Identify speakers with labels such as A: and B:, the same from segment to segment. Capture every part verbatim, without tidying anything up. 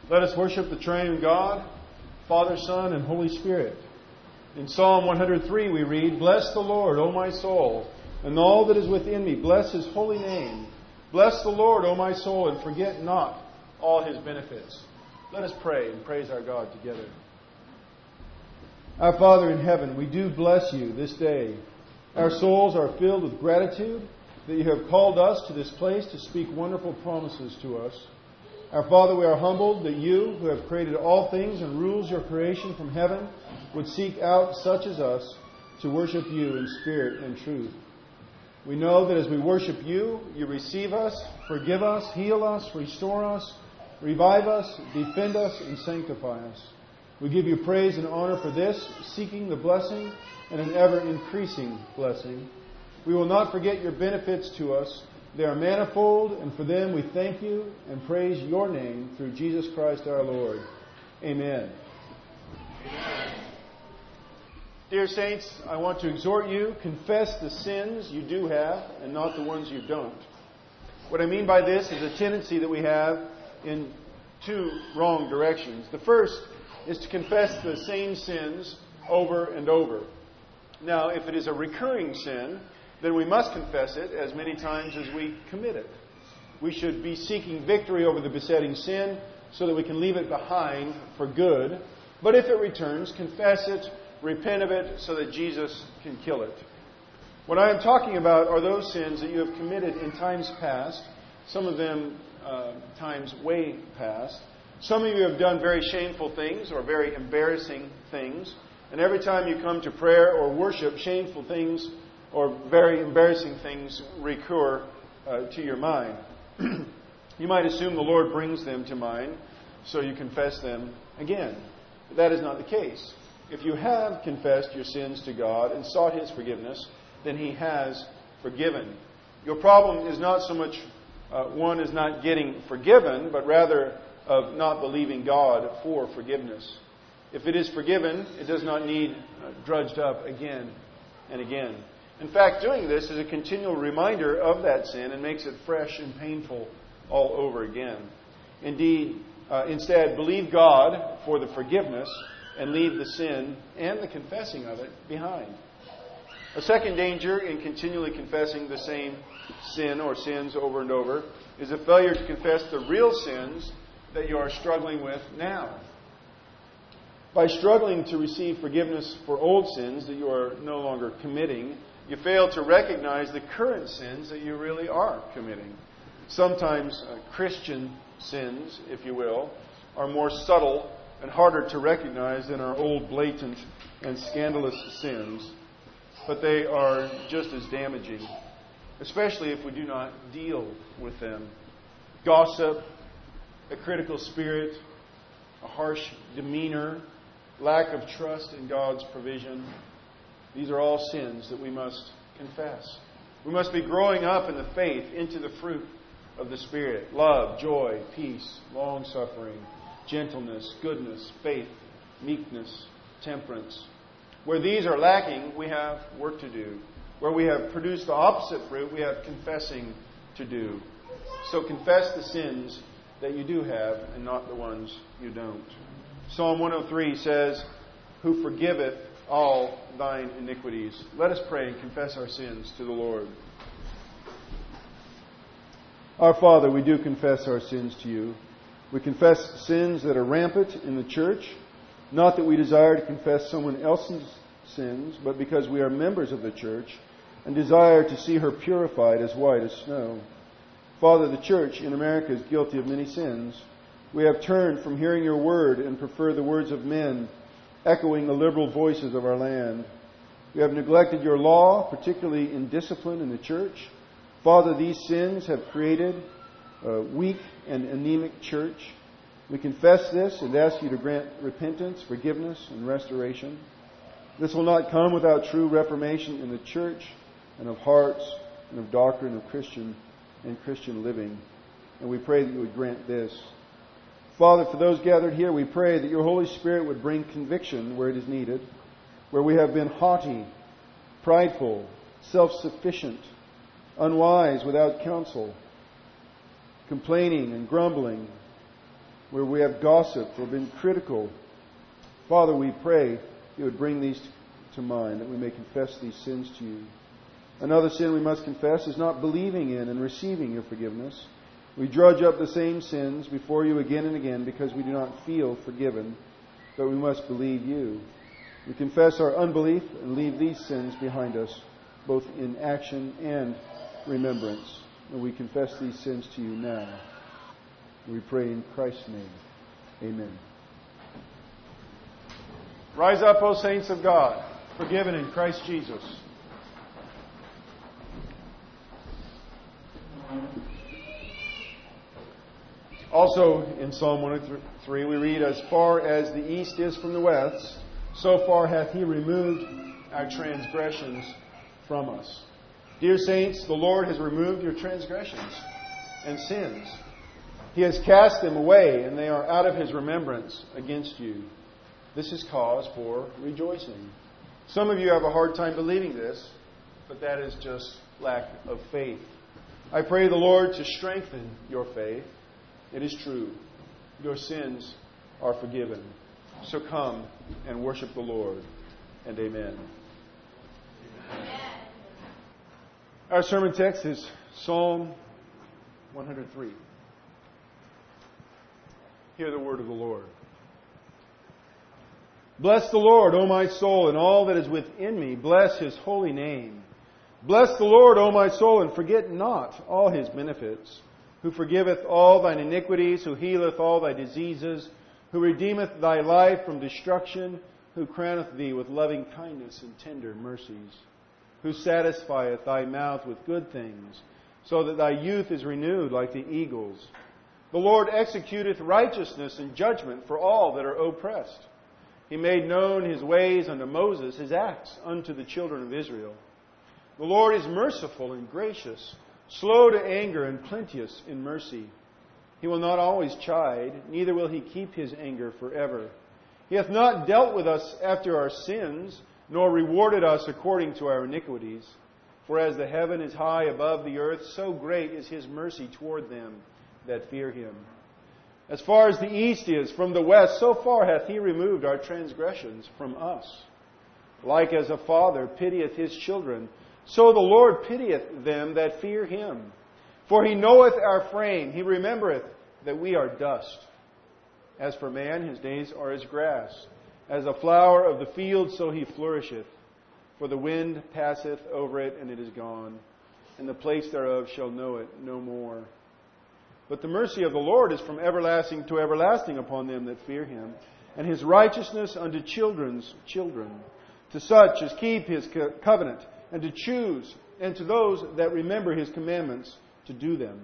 A: Let us worship the triune God, Father, Son, and Holy Spirit. In Psalm one hundred three we read, "Bless the Lord, O my soul, and all that is within me. Bless His holy name. Bless the Lord, O my soul, and forget not all His benefits." Let us pray and praise our God together. Our Father in heaven, we do bless You this day. Our souls are filled with gratitude that You have called us to this place to speak wonderful promises to us. Our Father, we are humbled that You, who have created all things and rules Your creation from heaven, would seek out such as us to worship You in spirit and truth. We know that as we worship You, You receive us, forgive us, heal us, restore us, revive us, defend us, and sanctify us. We give You praise and honor for this, seeking the blessing and an ever-increasing blessing. We will not forget Your benefits to us. They are manifold, and for them we thank You and praise Your name through Jesus Christ our Lord. Amen. Amen. Dear saints, I want to exhort you, confess the sins you do have and not the ones you don't. What I mean by this is a tendency that we have in two wrong directions. The first is to confess the same sins over and over. Now, if it is a recurring sin, then we must confess it as many times as we commit it. We should be seeking victory over the besetting sin so that we can leave it behind for good. But if it returns, confess it, repent of it so that Jesus can kill it. What I am talking about are those sins that you have committed in times past, some of them uh, times way past. Some of you have done very shameful things or very embarrassing things. And every time you come to prayer or worship, shameful things or very embarrassing things recur uh, to your mind. You might assume the Lord brings them to mind, so you confess them again. But that is not the case. If you have confessed your sins to God and sought His forgiveness, then He has forgiven. Your problem is not so much uh, one is not getting forgiven, but rather of not believing God for forgiveness. If it is forgiven, it does not need uh, drudged up again and again. In fact, doing this is a continual reminder of that sin and makes it fresh and painful all over again. Indeed, uh, instead, believe God for the forgiveness and leave the sin and the confessing of it behind. A second danger in continually confessing the same sin or sins over and over is a failure to confess the real sins that you are struggling with now. By struggling to receive forgiveness for old sins that you are no longer committing, you fail to recognize the current sins that you really are committing. Sometimes uh, Christian sins, if you will, are more subtle and harder to recognize than our old blatant and scandalous sins. But they are just as damaging, especially if we do not deal with them. Gossip, a critical spirit, a harsh demeanor, lack of trust in God's provision. These are all sins that we must confess. We must be growing up in the faith into the fruit of the Spirit. Love, joy, peace, long-suffering, gentleness, goodness, faith, meekness, temperance. Where these are lacking, we have work to do. Where we have produced the opposite fruit, we have confessing to do. So confess the sins that you do have and not the ones you don't. Psalm one oh three says, "Who forgiveth all thine iniquities." Let us pray and confess our sins to the Lord. Our Father, we do confess our sins to You. We confess sins that are rampant in the church, not that we desire to confess someone else's sins, but because we are members of the church and desire to see her purified as white as snow. Father, the church in America is guilty of many sins. We have turned from hearing Your word and prefer the words of men, echoing the liberal voices of our land. We have neglected Your law, particularly in discipline in the church. Father, these sins have created a weak and anemic church. We confess this and ask You to grant repentance, forgiveness, and restoration. This will not come without true reformation in the church and of hearts and of doctrine of Christian and Christian living. And we pray that You would grant this. Father, for those gathered here, we pray that Your Holy Spirit would bring conviction where it is needed, where we have been haughty, prideful, self-sufficient, unwise, without counsel, complaining and grumbling, where we have gossiped or been critical. Father, we pray you would bring these to mind, that we may confess these sins to you. Another sin we must confess is not believing in and receiving your forgiveness. We drudge up the same sins before you again and again because we do not feel forgiven, but we must believe you. We confess our unbelief and leave these sins behind us, both in action and remembrance. And we confess these sins to you now. We pray in Christ's name. Amen. Rise up, O saints of God, forgiven in Christ Jesus. Also in Psalm one oh three we read, as far as the east is from the west, so far hath He removed our transgressions from us. Dear saints, the Lord has removed your transgressions and sins. He has cast them away, and they are out of His remembrance against you. This is cause for rejoicing. Some of you have a hard time believing this, but that is just lack of faith. I pray the Lord to strengthen your faith. It is true. Your sins are forgiven. So come and worship the Lord. And amen. Amen. Our sermon text is Psalm one oh three. Hear the word of the Lord. Bless the Lord, O my soul, and all that is within me. Bless His holy name. Bless the Lord, O my soul, and forget not all His benefits, who forgiveth all thine iniquities, who healeth all thy diseases, who redeemeth thy life from destruction, who crowneth thee with loving kindness and tender mercies, who satisfieth thy mouth with good things, so that thy youth is renewed like the eagles. The Lord executeth righteousness and judgment for all that are oppressed. He made known His ways unto Moses, His acts unto the children of Israel. The Lord is merciful and gracious, slow to anger and plenteous in mercy. He will not always chide, neither will He keep His anger forever. He hath not dealt with us after our sins, nor rewarded us according to our iniquities. For as the heaven is high above the earth, so great is His mercy toward them that fear Him. As far as the east is from the west, so far hath He removed our transgressions from us. Like as a father pitieth his children, so the Lord pitieth them that fear Him. For He knoweth our frame, He remembereth that we are dust. As for man, his days are as grass. As a flower of the field, so he flourisheth. For the wind passeth over it, and it is gone, and the place thereof shall know it no more. But the mercy of the Lord is from everlasting to everlasting upon them that fear Him, and His righteousness unto children's children, to such as keep His covenant, and to choose, and to those that remember His commandments, to do them.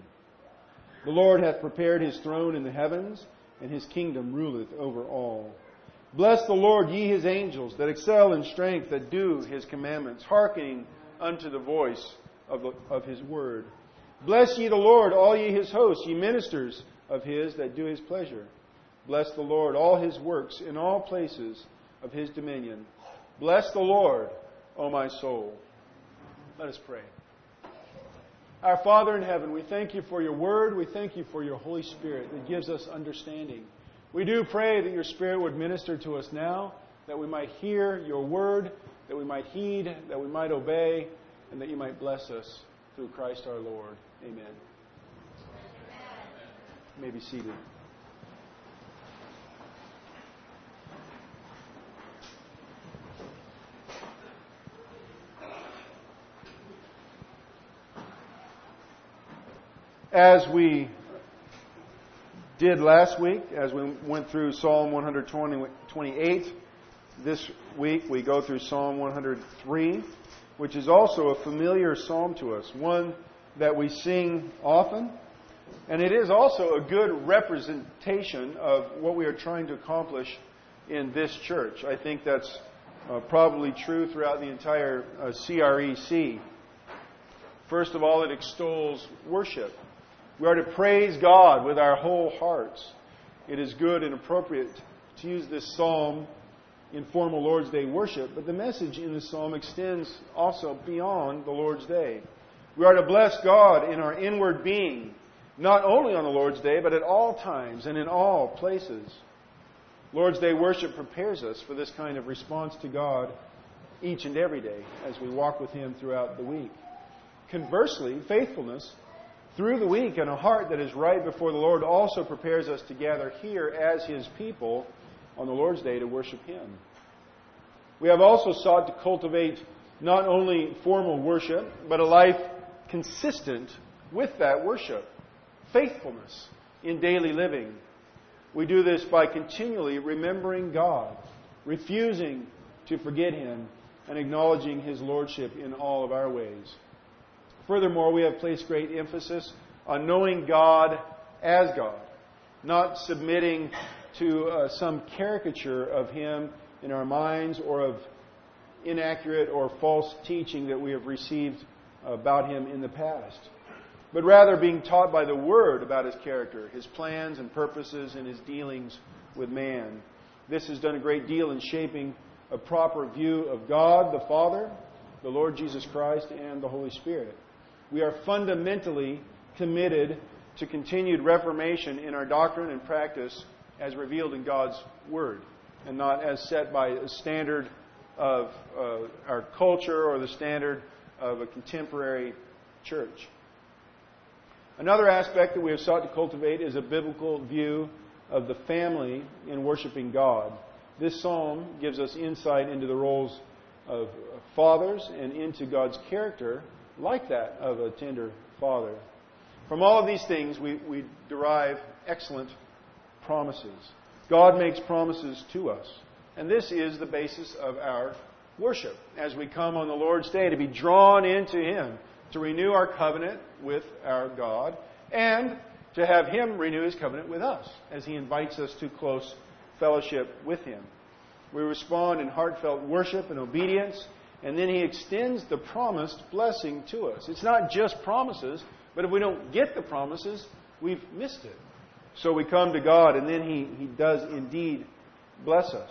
A: The Lord hath prepared His throne in the heavens, and His kingdom ruleth over all. Bless the Lord, ye His angels, that excel in strength, that do His commandments, hearkening unto the voice of, the, of His word. Bless ye the Lord, all ye His hosts, ye ministers of His that do His pleasure. Bless the Lord, all His works in all places of His dominion. Bless the Lord, O my soul. Let us pray. Our Father in heaven, we thank You for Your word. We thank You for Your Holy Spirit that gives us understanding. We do pray that Your Spirit would minister to us now, that we might hear Your word, that we might heed, that we might obey, and that You might bless us through Christ our Lord. Amen. You may be seated. As we did last week, as we went through Psalm one twenty-eight, this week we go through Psalm one oh three, which is also a familiar psalm to us, one that we sing often, and it is also a good representation of what we are trying to accomplish in this church. I think that's uh, probably true throughout the entire uh, C R E C. First of all, it extols worship. We are to praise God with our whole hearts. It is good and appropriate to use this psalm in formal Lord's Day worship, but the message in this psalm extends also beyond the Lord's Day. We are to bless God in our inward being, not only on the Lord's Day, but at all times and in all places. Lord's Day worship prepares us for this kind of response to God each and every day as we walk with Him throughout the week. Conversely, faithfulness through the week and a heart that is right before the Lord also prepares us to gather here as His people on the Lord's Day to worship Him. We have also sought to cultivate not only formal worship, but a life consistent with that worship. Faithfulness in daily living. We do this by continually remembering God, refusing to forget Him, and acknowledging His Lordship in all of our ways. Furthermore, we have placed great emphasis on knowing God as God, not submitting to uh, some caricature of Him in our minds or of inaccurate or false teaching that we have received about Him in the past, but rather being taught by the Word about His character, His plans and purposes, and His dealings with man. This has done a great deal in shaping a proper view of God, the Father, the Lord Jesus Christ, and the Holy Spirit. We are fundamentally committed to continued reformation in our doctrine and practice as revealed in God's Word, and not as set by a standard of uh, our culture or the standard of a contemporary church. Another aspect that we have sought to cultivate is a biblical view of the family in worshiping God. This psalm gives us insight into the roles of fathers and into God's character like that of a tender father. From all of these things, we, we derive excellent promises. God makes promises to us. And this is the basis of our worship. As we come on the Lord's Day to be drawn into Him, to renew our covenant with our God, and to have Him renew His covenant with us as He invites us to close fellowship with Him. We respond in heartfelt worship and obedience, and then He extends the promised blessing to us. It's not just promises, but if we don't get the promises, we've missed it. So we come to God, and then He, he does indeed bless us.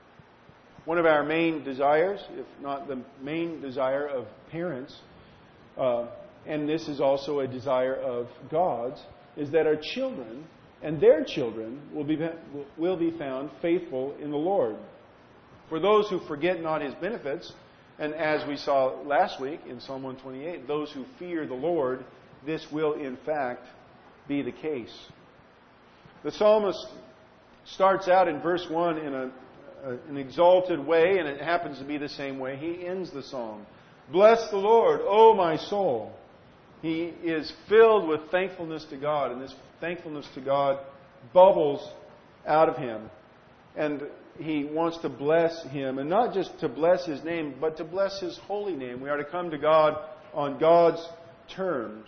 A: One of our main desires, if not the main desire of parents, uh, and this is also a desire of God's, is that our children and their children will be, will be found faithful in the Lord. For those who forget not His benefits, and as we saw last week in Psalm one twenty-eight, those who fear the Lord, this will in fact be the case. The psalmist starts out in verse one in a, a, an exalted way, and it happens to be the same way he ends the psalm. Bless the Lord, O my soul. He is filled with thankfulness to God, and this thankfulness to God bubbles out of him. And he wants to bless Him, and not just to bless His name, but to bless His holy name. We are to come to God on God's terms.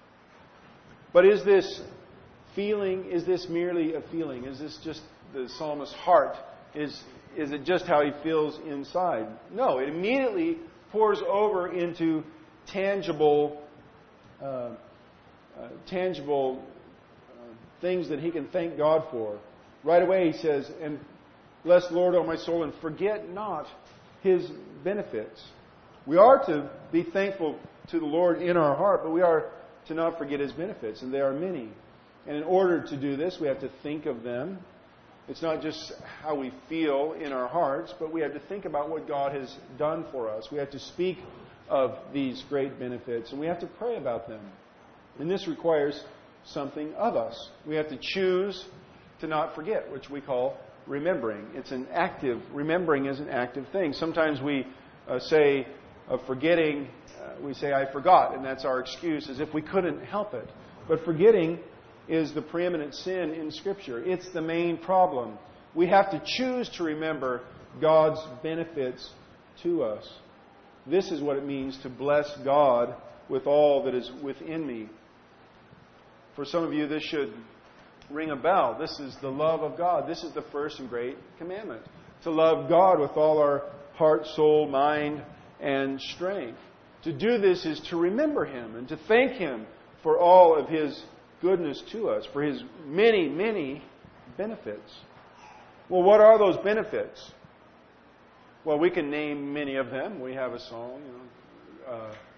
A: But is this feeling, is this merely a feeling? Is this just the psalmist's heart? Is, is it just how he feels inside? No, it immediately pours over into tangible uh, uh, tangible uh, things that he can thank God for. Right away he says, and bless the Lord, O my soul, and forget not His benefits. We are to be thankful to the Lord in our heart, but we are to not forget His benefits, and there are many. And in order to do this, we have to think of them. It's not just how we feel in our hearts, but we have to think about what God has done for us. We have to speak of these great benefits, and we have to pray about them. And this requires something of us. We have to choose to not forget, which we call remembering. It's an active, remembering is an active thing. Sometimes we uh, say of forgetting, uh, we say, I forgot, and that's our excuse, as if we couldn't help it. But forgetting is the preeminent sin in Scripture. It's the main problem. We have to choose to remember God's benefits to us. This is what it means to bless God with all that is within me. For some of you, this should ring a bell. This is the love of God. This is the first and great commandment. To love God with all our heart, soul, mind, and strength. To do this is to remember Him and to thank Him for all of His goodness to us, for His many, many benefits. Well, what are those benefits? Well, we can name many of them. We have a song, you know, uh,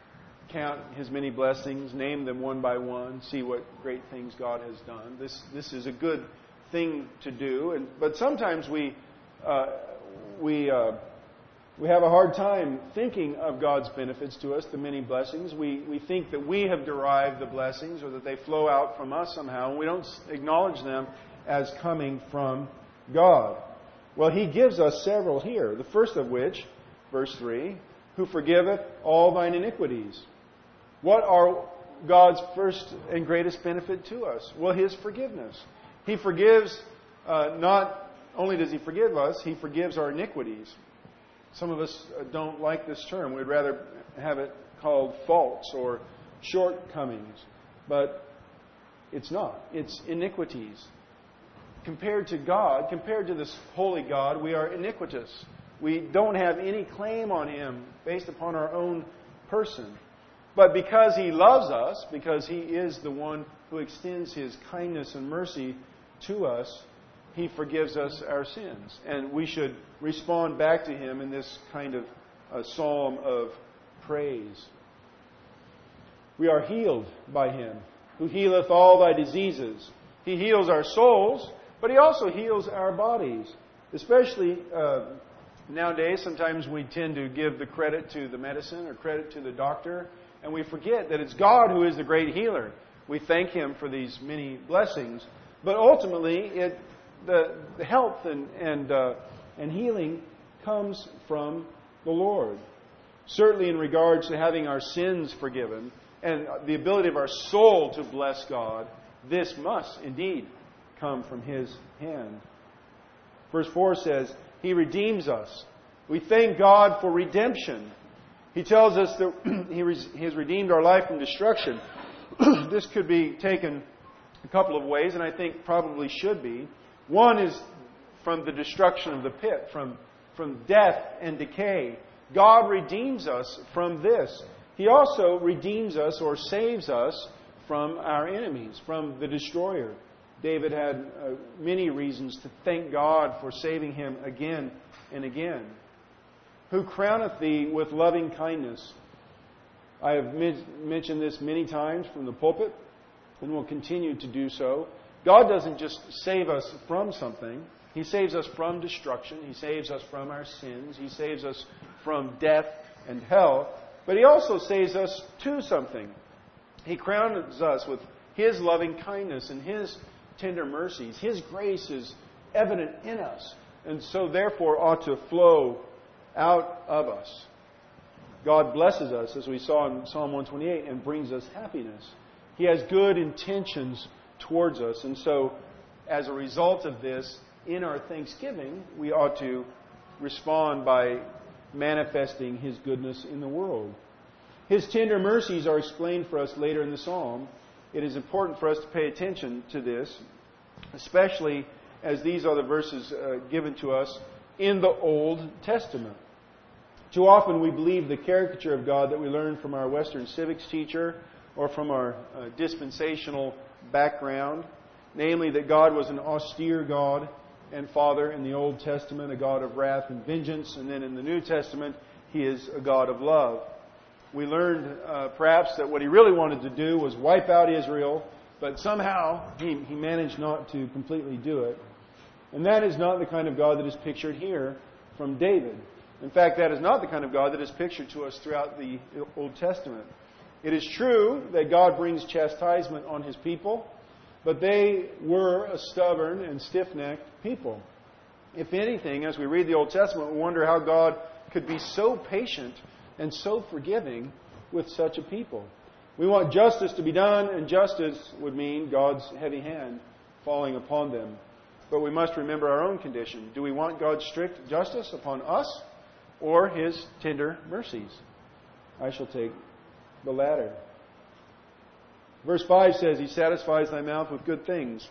A: count His many blessings, name them one by one, see what great things God has done. This this is a good thing to do, and but sometimes we uh, we uh, we have a hard time thinking of God's benefits to us, the many blessings. We we think that we have derived the blessings or that they flow out from us somehow, and we don't acknowledge them as coming from God. Well, He gives us several here. The first of which, verse three, who forgiveth all thine iniquities. What are God's first and greatest benefit to us? Well, His forgiveness. He forgives, uh, not only does He forgive us, He forgives our iniquities. Some of us don't like this term. We'd rather have it called faults or shortcomings. But it's not. It's iniquities. Compared to God, compared to this holy God, we are iniquitous. We don't have any claim on Him based upon our own person. But because He loves us, because He is the one who extends His kindness and mercy to us, He forgives us our sins. And we should respond back to Him in this kind of a psalm of praise. We are healed by Him, who healeth all thy diseases. He heals our souls, but He also heals our bodies. Especially uh, nowadays, sometimes we tend to give the credit to the medicine or credit to the doctor, and we forget that it's God who is the great healer. We thank Him for these many blessings, but ultimately, it, the, the health and and, uh, and healing comes from the Lord. Certainly, in regards to having our sins forgiven and the ability of our soul to bless God, this must indeed come from His hand. Verse four says, He redeems us. We thank God for redemption. He tells us that He has redeemed our life from destruction. This could be taken a couple of ways, and I think probably should be. One is from the destruction of the pit, from, from death and decay. God redeems us from this. He also redeems us or saves us from our enemies, from the destroyer. David had uh, many reasons to thank God for saving him again and again. Who crowneth thee with loving kindness. I have mentioned this many times from the pulpit and will continue to do so. God doesn't just save us from something. He saves us from destruction. He saves us from our sins. He saves us from death and hell. But He also saves us to something. He crowns us with His loving kindness and His tender mercies. His grace is evident in us, and so therefore ought to flow out of us. God blesses us, as we saw in Psalm one twenty-eight, and brings us happiness. He has good intentions towards us, and so as a result of this, in our thanksgiving, we ought to respond by manifesting His goodness in the world. His tender mercies are explained for us later in the psalm. It is important for us to pay attention to this, especially as these are the verses uh, given to us in the Old Testament. Too often we believe the caricature of God that we learn from our Western civics teacher or from our uh, dispensational background, namely that God was an austere God and Father in the Old Testament, a God of wrath and vengeance, and then in the New Testament, He is a God of love. We learned uh, perhaps that what He really wanted to do was wipe out Israel, but somehow he, he managed not to completely do it. And that is not the kind of God that is pictured here from David. In fact, that is not the kind of God that is pictured to us throughout the Old Testament. It is true that God brings chastisement on His people, but they were a stubborn and stiff-necked people. If anything, as we read the Old Testament, we wonder how God could be so patient and so forgiving with such a people. We want justice to be done, and justice would mean God's heavy hand falling upon them. But we must remember our own condition. Do we want God's strict justice upon us or His tender mercies? I shall take the latter. Verse five says, He satisfies thy mouth with good things.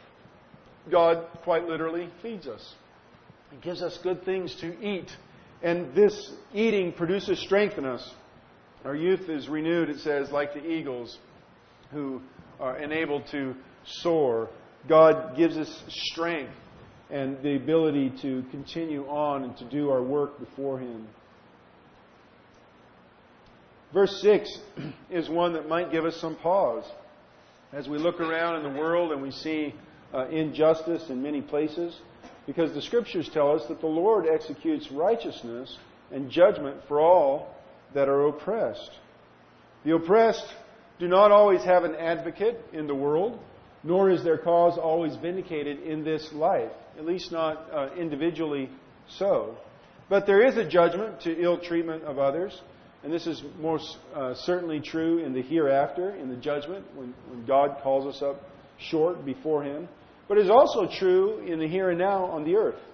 A: God quite literally feeds us. He gives us good things to eat. And this eating produces strength in us. Our youth is renewed, it says, like the eagles who are enabled to soar. God gives us strength and the ability to continue on and to do our work before Him. Verse six is one that might give us some pause. As we look around in the world and we see uh, injustice in many places, because the Scriptures tell us that the Lord executes righteousness and judgment for all that are oppressed. The oppressed do not always have an advocate in the world, nor is their cause always vindicated in this life, at least not uh, individually so. But there is a judgment to ill treatment of others, and this is most uh, certainly true in the hereafter, in the judgment, when, when God calls us up short before Him. But it is also true in the here and now on the earth.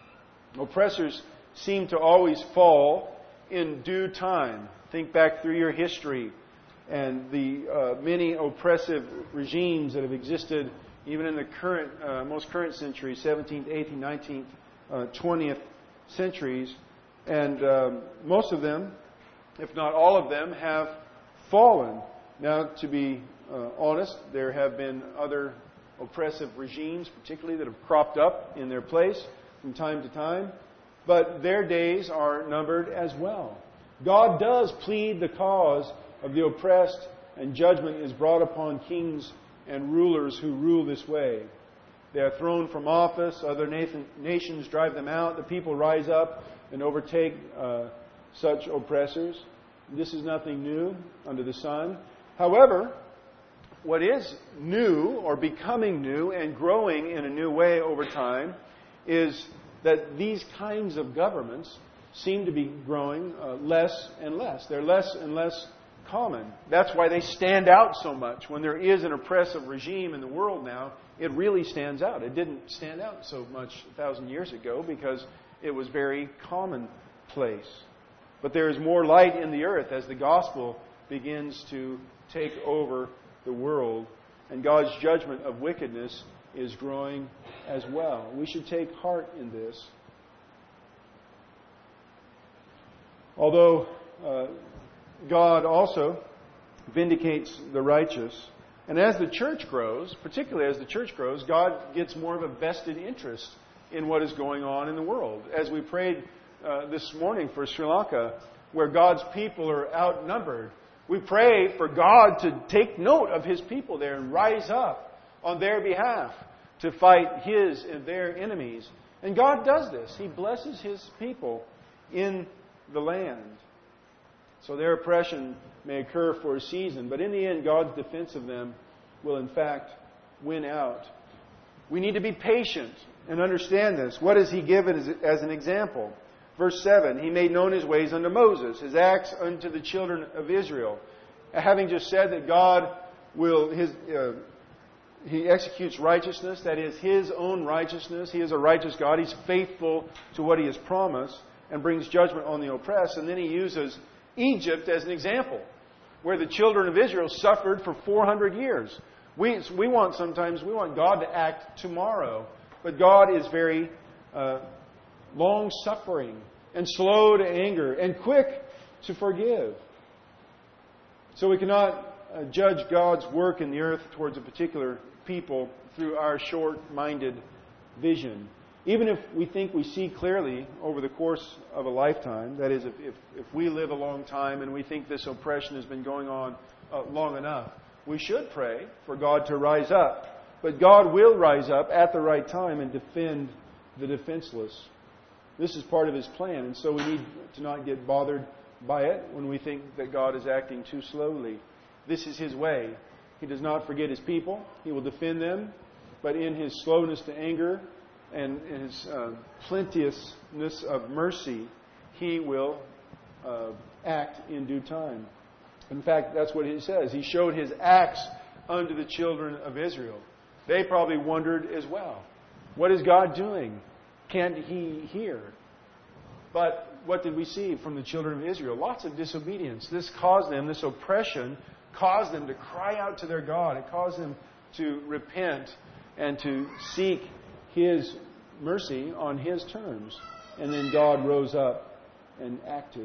A: Oppressors seem to always fall in due time. Think back through your history and the uh, many oppressive regimes that have existed even in the current, uh, most current century, seventeenth, eighteenth, nineteenth, uh, twentieth centuries. And um, most of them, if not all of them, have fallen. Now, to be uh, honest, there have been other oppressive regimes, particularly, that have cropped up in their place from time to time. But their days are numbered as well. God does plead the cause of the oppressed, and judgment is brought upon kings and rulers who rule this way. They are thrown from office. Other nations drive them out. The people rise up and overtake uh, such oppressors. This is nothing new under the sun. However, what is new or becoming new and growing in a new way over time is that these kinds of governments seem to be growing uh, less and less. They're less and less common. That's why they stand out so much. When there is an oppressive regime in the world now, it really stands out. It didn't stand out so much a thousand years ago because it was very commonplace. But there is more light in the earth as the gospel begins to take over the world, and God's judgment of wickedness is growing as well. We should take heart in this. Although uh, God also vindicates the righteous, and as the church grows, particularly as the church grows, God gets more of a vested interest in what is going on in the world. As we prayed uh, this morning for Sri Lanka, where God's people are outnumbered, we pray for God to take note of His people there and rise up on their behalf to fight His and their enemies. And God does this. He blesses His people in the land. So their oppression may occur for a season, but in the end, God's defense of them will in fact win out. We need to be patient and understand this. What does He give as, as an example? Verse seven, He made known His ways unto Moses, His acts unto the children of Israel. Having just said that God will, His, uh, He executes righteousness, that is His own righteousness. He is a righteous God. He's faithful to what He has promised and brings judgment on the oppressed. And then He uses Egypt as an example, where the children of Israel suffered for four hundred years. We, we want sometimes, we want God to act tomorrow, but God is very uh, long-suffering and slow to anger and quick to forgive. So we cannot uh, judge God's work in the earth towards a particular people through our short-minded vision. Even if we think we see clearly over the course of a lifetime, that is, if, if, if we live a long time and we think this oppression has been going on uh, long enough, we should pray for God to rise up. But God will rise up at the right time and defend the defenseless. This is part of His plan, and so we need to not get bothered by it when we think that God is acting too slowly. This is His way. He does not forget His people. He will defend them, but in His slowness to anger and His uh, plenteousness of mercy, He will uh, act in due time. In fact, that's what He says. He showed His acts unto the children of Israel. They probably wondered as well, what is God doing? Can't He hear? But what did we see from the children of Israel? Lots of disobedience. This caused them, this oppression, caused them to cry out to their God. It caused them to repent and to seek His mercy on His terms. And then God rose up and acted.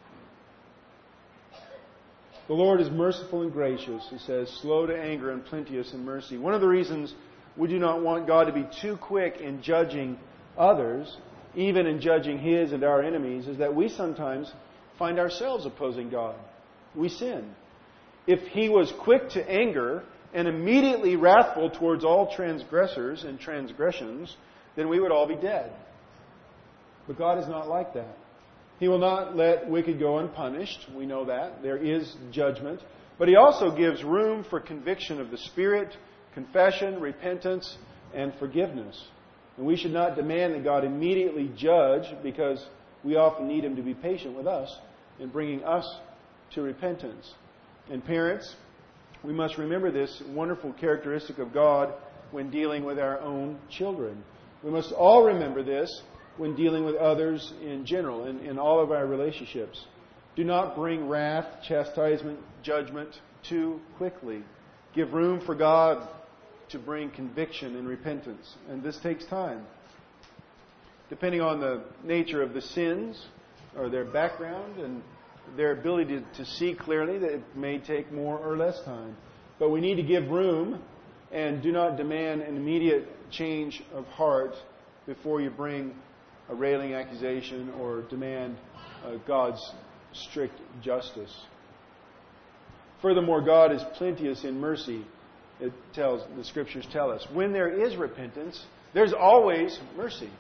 A: The Lord is merciful and gracious, He says, slow to anger and plenteous in mercy. One of the reasons we do not want God to be too quick in judging others, even in judging His and our enemies, is that we sometimes find ourselves opposing God. we sin. If He was quick to anger and immediately wrathful towards all transgressors and transgressions, then we would all be dead. But God is not like that. He will not let wicked go unpunished. We know that. There is judgment. But He also gives room for conviction of the Spirit, confession, repentance, and forgiveness. And we should not demand that God immediately judge, because we often need Him to be patient with us in bringing us to repentance. And parents, we must remember this wonderful characteristic of God when dealing with our own children. We must all remember this when dealing with others in general, in, in all of our relationships. Do not bring wrath, chastisement, judgment too quickly. Give room for God to bring conviction and repentance. And this takes time. Depending on the nature of the sins or their background and their ability to, to see clearly, that it may take more or less time. But we need to give room and do not demand an immediate change of heart before you bring a railing accusation or demand uh, God's strict justice. Furthermore, God is plenteous in mercy. It tells, the Scriptures tell us. When there is repentance, there's always mercy.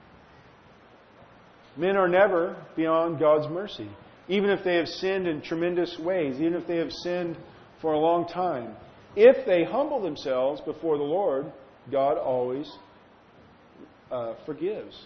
A: Men are never beyond God's mercy. Even if they have sinned in tremendous ways, even if they have sinned for a long time. If they humble themselves before the Lord, God always uh, forgives.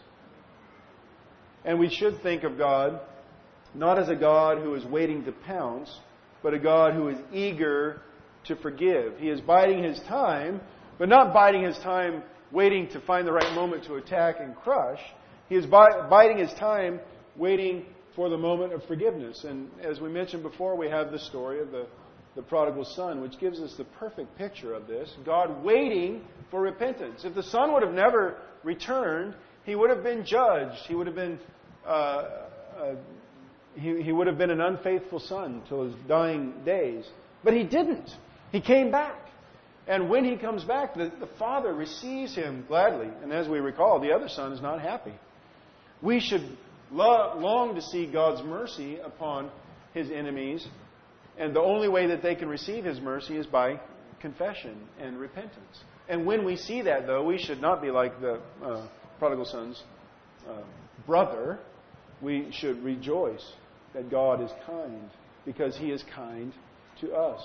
A: And we should think of God not as a God who is waiting to pounce, but a God who is eager to forgive. He is biding His time, but not biding His time waiting to find the right moment to attack and crush. He is biding His time waiting for the moment of forgiveness. And as we mentioned before, we have the story of the, the prodigal son, which gives us the perfect picture of this. God waiting for repentance. If the son would have never returned, he would have been judged. He would have been uh, uh, he, he would have been an unfaithful son till his dying days. But he didn't. He came back. And when he comes back, the, the father receives him gladly. And as we recall, the other son is not happy. We should long to see God's mercy upon His enemies. And the only way that they can receive His mercy is by confession and repentance. And when we see that, though, we should not be like the uh, prodigal son's uh, brother. We should rejoice that God is kind, because He is kind to us.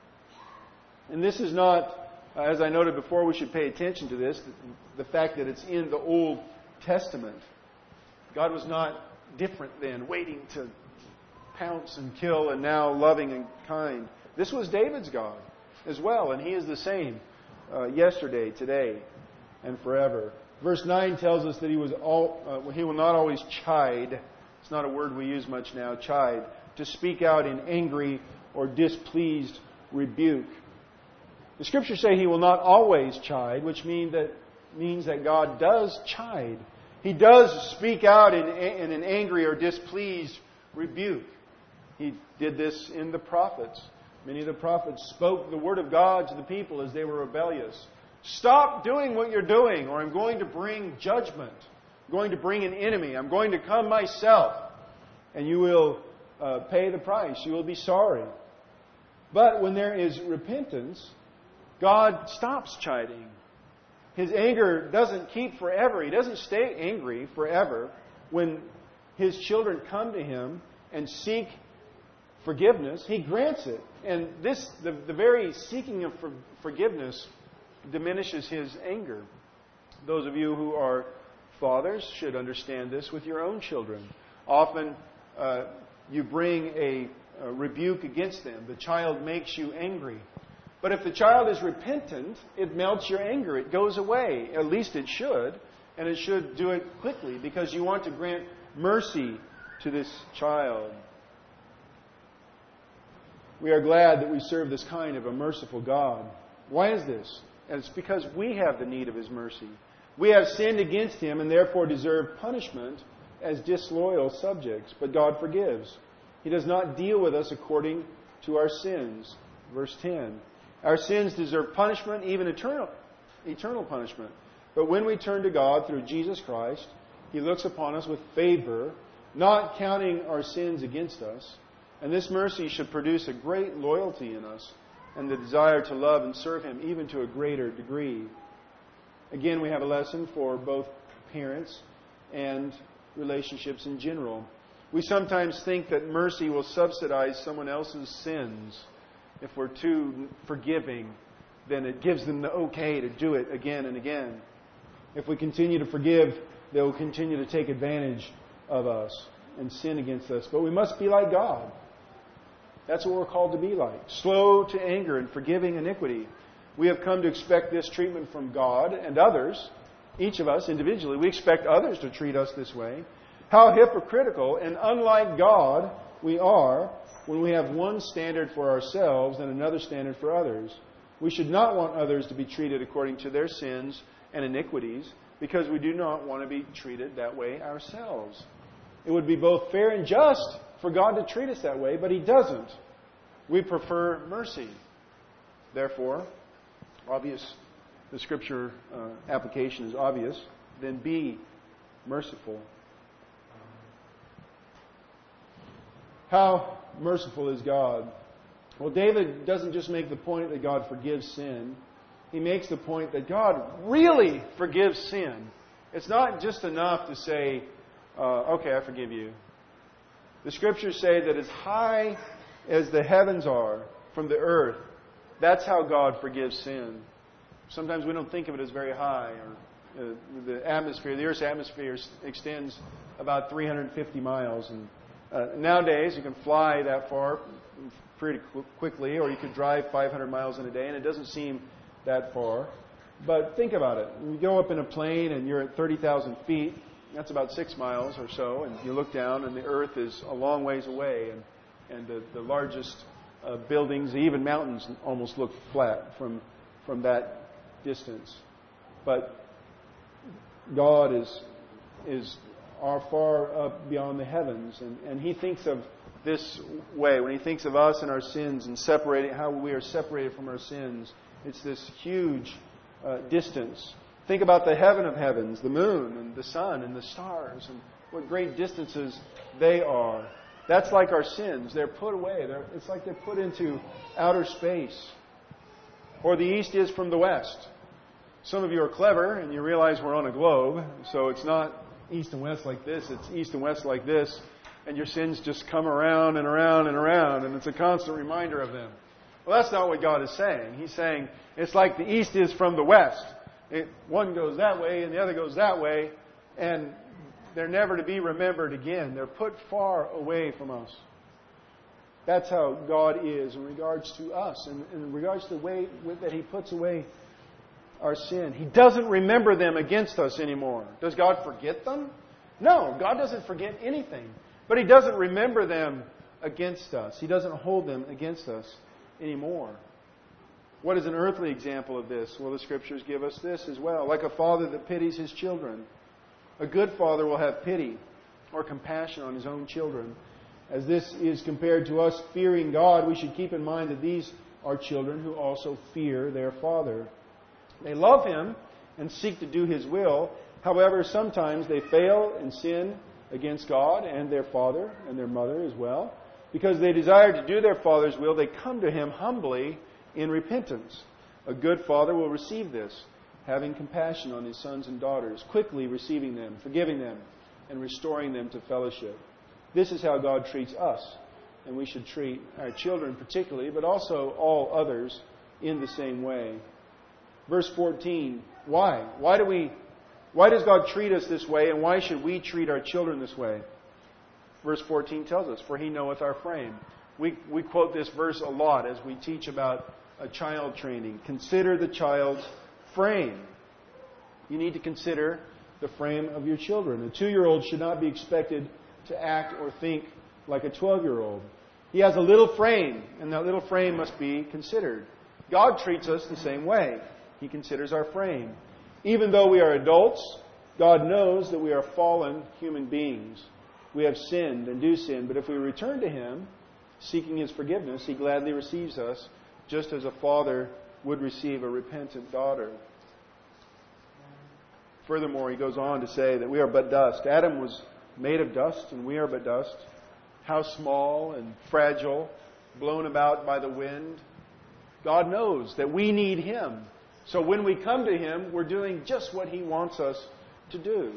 A: And this is not, uh, as I noted before, we should pay attention to this, the, the fact that it's in the Old Testament. God was not different then, waiting to pounce and kill, and now loving and kind. This was David's God as well, and He is the same uh, yesterday, today, and forever. Verse nine tells us that He was all, uh, He will not always chide. It's not a word we use much now, chide, to speak out in angry or displeased rebuke. The Scriptures say He will not always chide, which mean that, means that God does chide. He does speak out in, in an angry or displeased rebuke. He did this in the prophets. Many of the prophets spoke the word of God to the people as they were rebellious. Stop doing what you're doing, or I'm going to bring judgment. I'm going to bring an enemy. I'm going to come myself. And you will uh, pay the price. You will be sorry. But when there is repentance, God stops chiding. His anger doesn't keep forever. He doesn't stay angry forever. When His children come to Him and seek forgiveness, He grants it. And this, the, the very seeking of for, forgiveness diminishes His anger. Those of you who are fathers should understand this with your own children. Often uh, you bring a, a rebuke against them. The child makes you angry. But if the child is repentant, it melts your anger. It goes away. At least it should. And it should do it quickly, because you want to grant mercy to this child. We are glad that we serve this kind of a merciful God. Why is this? And it's because we have the need of His mercy. We have sinned against Him and therefore deserve punishment as disloyal subjects. But God forgives. He does not deal with us according to our sins. Verse ten. Our sins deserve punishment, even eternal, eternal punishment. But when we turn to God through Jesus Christ, He looks upon us with favor, not counting our sins against us. And this mercy should produce a great loyalty in us and the desire to love and serve Him even to a greater degree. Again, we have a lesson for both parents and relationships in general. We sometimes think that mercy will subsidize someone else's sins. If we're too forgiving, then it gives them the okay to do it again and again. If we continue to forgive, they will continue to take advantage of us and sin against us. But we must be like God. That's what we're called to be like. Slow to anger and forgiving iniquity. We have come to expect this treatment from God and others. Each of us individually, we expect others to treat us this way. How hypocritical and unlike God we are when we have one standard for ourselves and another standard for others. We should not want others to be treated according to their sins and iniquities because we do not want to be treated that way ourselves. It would be both fair and just for God to treat us that way, but He doesn't. We prefer mercy. Therefore, obvious, the Scripture uh, application is obvious, then be merciful. How merciful is God? Well, David doesn't just make the point that God forgives sin. He makes the point that God really forgives sin. It's not just enough to say, uh, okay, I forgive you. The Scriptures say that as high as the heavens are from the earth, that's how God forgives sin. Sometimes we don't think of it as very high. Or uh, the atmosphere, the Earth's atmosphere extends about three hundred fifty miles. And uh, nowadays, you can fly that far pretty qu- quickly, or you could drive five hundred miles in a day, and it doesn't seem that far. But think about it. When you go up in a plane and you're at thirty thousand feet, that's about six miles or so, and you look down and the earth is a long ways away, and, and the, the largest uh, buildings, even mountains, almost look flat from, from that distance. But God is, is are far up beyond the heavens, and, and He thinks of this way. When He thinks of us and our sins and separating, how we are separated from our sins, it's this huge uh, distance. Think about the heaven of heavens, the moon and the sun and the stars, and what great distances they are. That's like our sins. They're put away. They're, it's like they're put into outer space. Or the east is from the west. Some of you are clever and you realize we're on a globe, so it's not east and west like this. It's east and west like this, and your sins just come around and around and around, and it's a constant reminder of them. Well, that's not what God is saying. He's saying it's like the east is from the west. It, one goes that way and the other goes that way, and they're never to be remembered again. They're put far away from us. That's how God is in regards to us, and in regards to the way that He puts away our sin. He doesn't remember them against us anymore. Does God forget them? No, God doesn't forget anything. But He doesn't remember them against us. He doesn't hold them against us anymore. What is an earthly example of this? Well, the Scriptures give us this as well. Like a father that pities his children. A good father will have pity or compassion on his own children. As this is compared to us fearing God, we should keep in mind that these are children who also fear their father. They love Him and seek to do His will. However, sometimes they fail and sin against God and their father and their mother as well. Because they desire to do their father's will, they come to Him humbly in repentance. A good father will receive this, having compassion on his sons and daughters, quickly receiving them, forgiving them, and restoring them to fellowship. This is how God treats us, and we should treat our children particularly, but also all others in the same way. Verse fourteen, why? Why do we? Why does God treat us this way, and why should we treat our children this way? Verse fourteen tells us, for He knoweth our frame. We, we quote this verse a lot as we teach about a child training. Consider the child's frame. You need to consider the frame of your children. A two-year-old should not be expected to act or think like a twelve-year-old. He has a little frame, and that little frame must be considered. God treats us the same way. He considers our frame. Even though we are adults, God knows that we are fallen human beings. We have sinned and do sin, but if we return to Him, seeking His forgiveness, He gladly receives us, just as a father would receive a repentant daughter. Furthermore, he goes on to say that we are but dust. Adam was made of dust, and we are but dust. how small and fragile, blown about by the wind. God knows that we need Him. So when we come to Him, we're doing just what He wants us to do.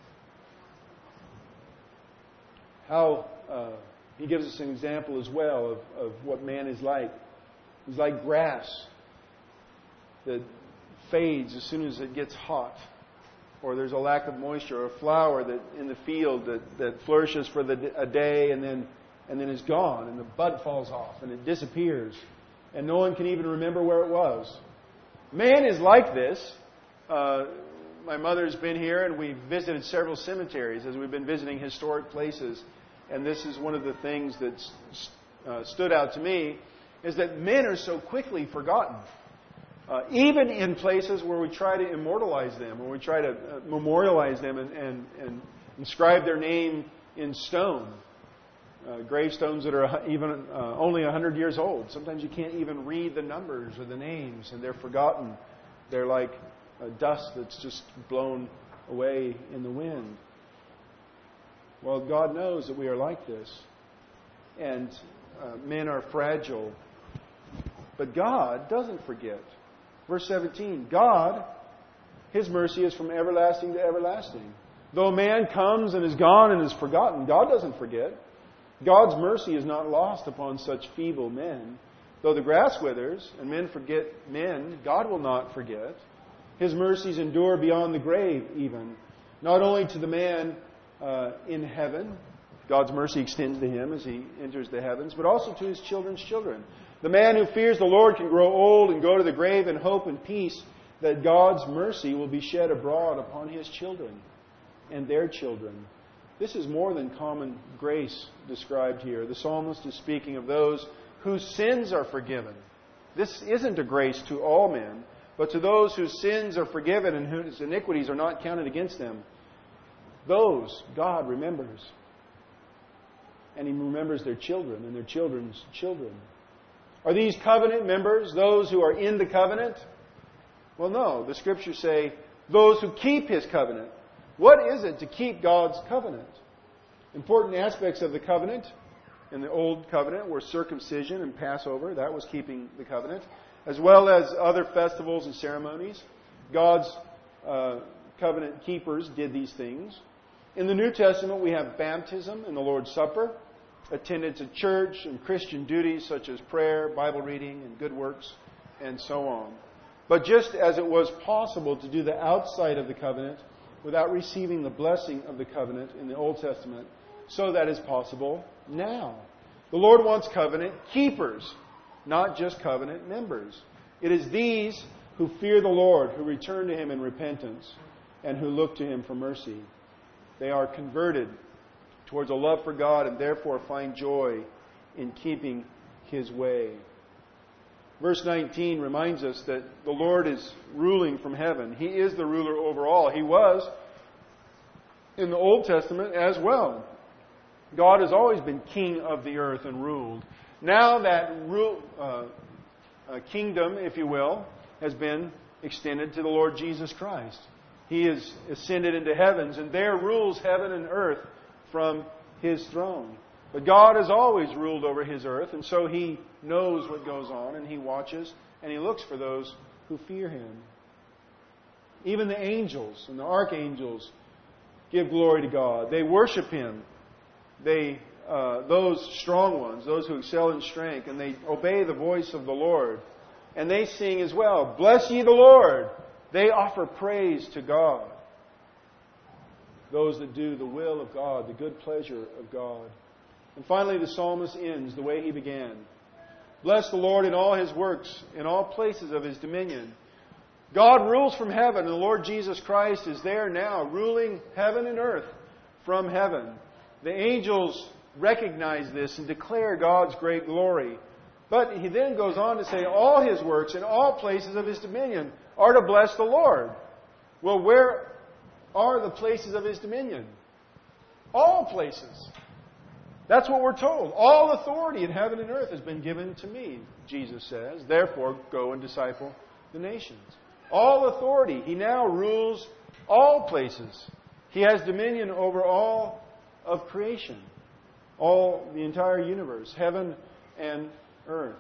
A: How uh, He gives us an example as well of, of what man is like. He's like grass that fades as soon as it gets hot, or there's a lack of moisture, or a flower that in the field that, that flourishes for the, a day and then and then is gone, and the bud falls off and it disappears, and no one can even remember where it was. Man is like this. Uh, my mother's been here, and we've visited several cemeteries as we've been visiting historic places, and this is one of the things that uh, stood out to me, is that men are so quickly forgotten. Uh, even in places where we try to immortalize them, where we try to uh, memorialize them and, and, and inscribe their name in stone. Uh, gravestones that are even uh, only one hundred years old. Sometimes you can't even read the numbers or the names, and they're forgotten. They're like uh, dust that's just blown away in the wind. Well, God knows that we are like this. And uh, men are fragile. But God doesn't forget. Verse seventeen, God, His mercy is from everlasting to everlasting. Though man comes and is gone and is forgotten, God doesn't forget. God's mercy is not lost upon such feeble men. Though the grass withers and men forget men, God will not forget. His mercies endure beyond the grave even. Not only to the man uh, in heaven, God's mercy extends to him as he enters the heavens, but also to his children's children. The man who fears the Lord can grow old and go to the grave in hope and peace that God's mercy will be shed abroad upon his children and their children. This is more than common grace described here. The psalmist is speaking of those whose sins are forgiven. This isn't a grace to all men, but to those whose sins are forgiven and whose iniquities are not counted against them. Those God remembers. And He remembers their children and their children's children. Are these covenant members those who are in the covenant? Well, no. The Scriptures say those who keep His covenant. What is it to keep God's covenant? Important aspects of the covenant in the Old Covenant were circumcision and Passover. That was keeping the covenant. As well as other festivals and ceremonies. God's uh, covenant keepers did these things. In the New Testament, we have baptism and the Lord's Supper, attendance at church, and Christian duties such as prayer, Bible reading, and good works, and so on. But just as it was possible to do the outside of the covenant without receiving the blessing of the covenant in the Old Testament, so that is possible now. The Lord wants covenant keepers, not just covenant members. It is these who fear the Lord, who return to Him in repentance, and who look to Him for mercy. They are converted towards a love for God and therefore find joy in keeping His way. Verse nineteen reminds us that the Lord is ruling from heaven. He is the ruler over all. He was in the Old Testament as well. God has always been king of the earth and ruled. Now that rule, uh, uh, kingdom, if you will, has been extended to the Lord Jesus Christ. He is ascended into heavens, and there rules heaven and earth from His throne. But God has always ruled over His earth, and so He knows what goes on, and He watches, and He looks for those who fear Him. Even the angels and the archangels give glory to God. They worship Him. They, uh, those strong ones, those who excel in strength, and they obey the voice of the Lord. And they sing as well, "Bless ye the Lord." They offer praise to God. Those that do the will of God, the good pleasure of God. And finally, the psalmist ends the way he began. Bless the Lord in all His works, in all places of His dominion. God rules from heaven, and the Lord Jesus Christ is there now, ruling heaven and earth from heaven. The angels recognize this and declare God's great glory. But He then goes on to say all His works in all places of His dominion are to bless the Lord. Well, where are the places of His dominion? All places. That's what we're told. All authority in heaven and earth has been given to me, Jesus says. Therefore, go and disciple the nations. All authority. He now rules all places. He has dominion over all of creation. all the entire universe, heaven and earth.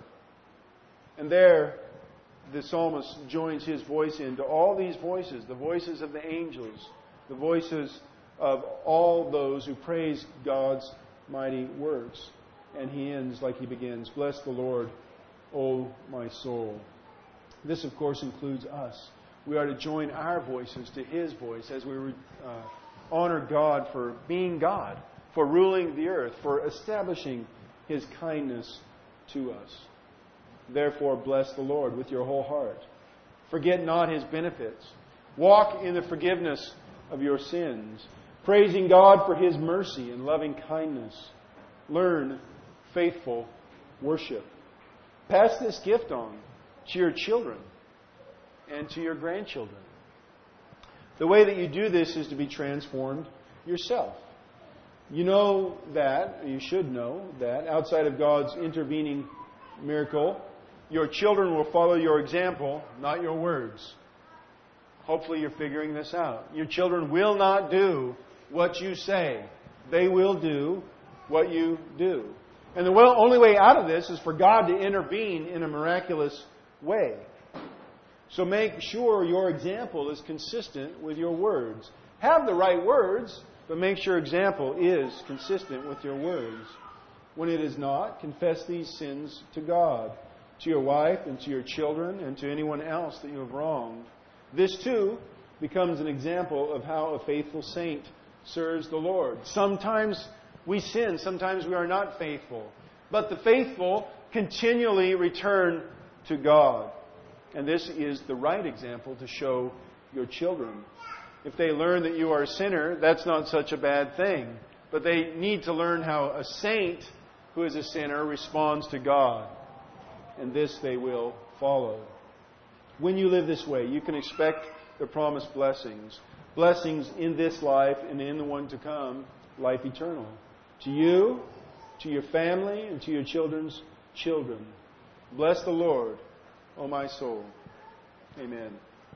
A: And there, the psalmist joins his voice into all these voices, the voices of the angels, the voices of all those who praise God's mighty works. And he ends like he begins, "Bless the Lord, O my soul." This, of course, includes us. We are to join our voices to his voice as we uh, honor God for being God, for ruling the earth, for establishing his kindness to us. Therefore, bless the Lord with your whole heart. Forget not his benefits. Walk in the forgiveness of your sins, praising God for his mercy and loving kindness. Learn faithful worship. Pass this gift on to your children and to your grandchildren. The way that you do this is to be transformed yourself. You know that, or you should know that, outside of God's intervening miracle, your children will follow your example, not your words. Hopefully you're figuring this out. Your children will not do what you say. They will do what you do. And the only way out of this is for God to intervene in a miraculous way. So make sure your example is consistent with your words. Have the right words, but make sure example is consistent with your words. When it is not, confess these sins to God, to your wife and to your children and to anyone else that you have wronged. This too becomes an example of how a faithful saint serves the Lord. Sometimes we sin, sometimes we are not faithful. But the faithful continually return to God. And this is the right example to show your children. If they learn that you are a sinner, that's not such a bad thing. But they need to learn how a saint who is a sinner responds to God. And this they will follow. When you live this way, you can expect the promised blessings. Blessings in this life and in the one to come, life eternal. To you, to your family, and to your children's children. Bless the Lord, O my soul. Amen.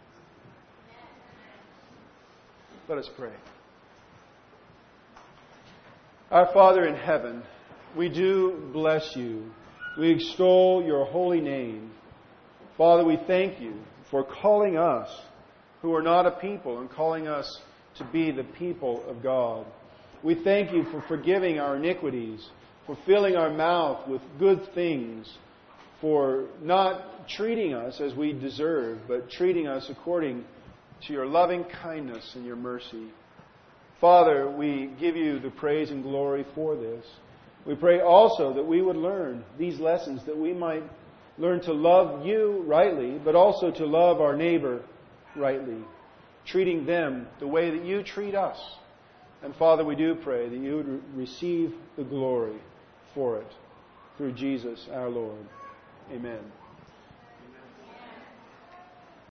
A: Let us pray. Our Father in heaven, we do bless you. We extol your holy name. Father, we thank you for calling us, who are not a people, and calling us to be the people of God. We thank you for forgiving our iniquities, for filling our mouth with good things, for not treating us as we deserve, but treating us according to your loving kindness and your mercy. Father, we give you the praise and glory for this. We pray also that we would learn these lessons, that we might learn to love you rightly, but also to love our neighbor rightly, treating them the way that you treat us. And Father, we do pray that you would receive the glory for it through Jesus our Lord. Amen.